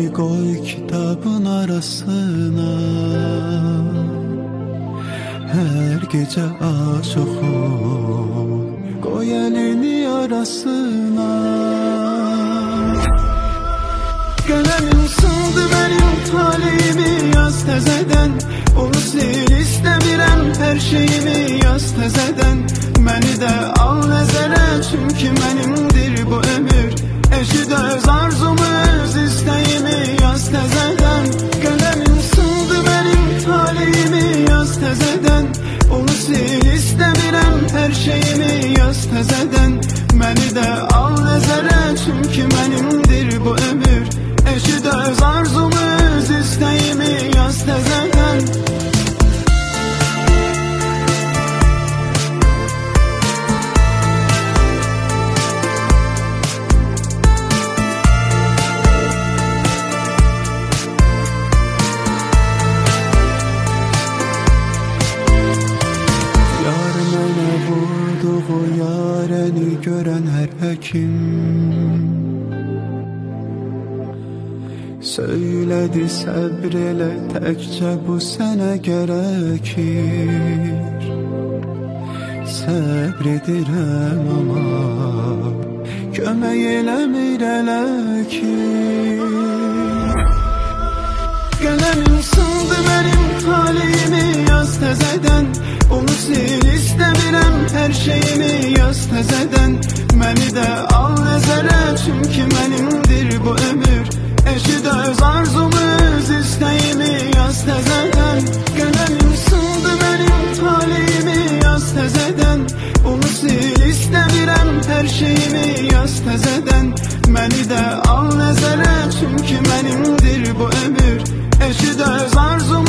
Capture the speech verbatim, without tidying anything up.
Əlini qoy kitabın arasına, hər gecə aç oxu, qoy əlini arasına. Qələmin sındı mənim taleyimi, yaz təzədən. Onu sil istəmirəm, hər şeyimi yaz təzədən. Məni də al nəzərə, çünki mənimdir bu ömür. Eşid öz arzumu, öz istəyimi yaz təzədən. Qələmin sındı mənim taleyimi, yaz təzədən. Onu sil istəmirəm, hər şeyimi yaz təzədən. Məni də al nəzərə, çünki mənimdir bu ömür. Eşid öz arzumu, öz istəyimi yaz təzədən. Yar mənə vurduğu yarəni görən hər həkim söylədi səbr elə, təkcə bu sənə gərəkir. Səbr edirəm amma kömək eləmir elə ki. Qələmin sındı mənim taleyimi, yaz təzədən. Onu sil istəmirəm, hər şeyimi yaz təzədən. Məni də al nəzərə, çünki mənimdir bu ömür. Eşid öz arzumu, öz istəyimi yaz təzədən. Qələmin sındı mənim taleyimi, yaz təzədən. Onu sil istəmirəm, hər şeyimi yaz təzədən. Məni də al nəzərə, çünki mənimdir bu ömür. Eşid öz arzumu,